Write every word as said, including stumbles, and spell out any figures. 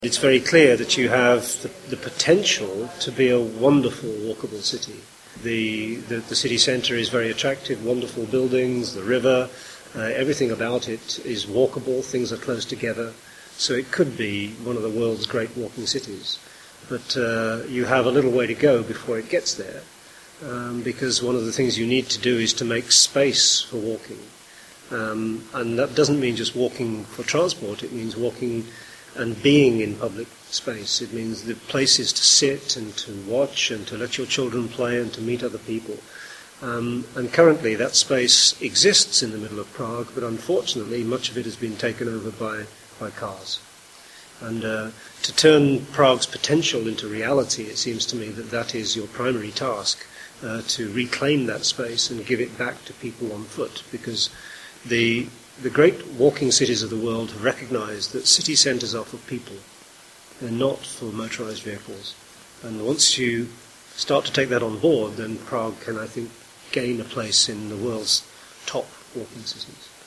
It's very clear that you have the, the potential to be a wonderful walkable city. The, the, the city centre is very attractive, wonderful buildings, the river, uh, everything about it is walkable, things are close together, so it could be one of the world's great walking cities. But uh, you have a little way to go before it gets there, um, because one of the things you need to do is to make space for walking. Um, and that doesn't mean just walking for transport, it means walking and being in public space. It means the places to sit and to watch and to let your children play and to meet other people. Um, and currently that space exists in the middle of Prague, but unfortunately much of it has been taken over by, by cars. And uh, to turn Prague's potential into reality, it seems to me that that is your primary task, uh, to reclaim that space and give it back to people on foot, because the The great walking cities of the world have recognized that city centres are for people. They're not for motorised vehicles. And once you start to take that on board, then Prague can, I think, gain a place in the world's top walking cities.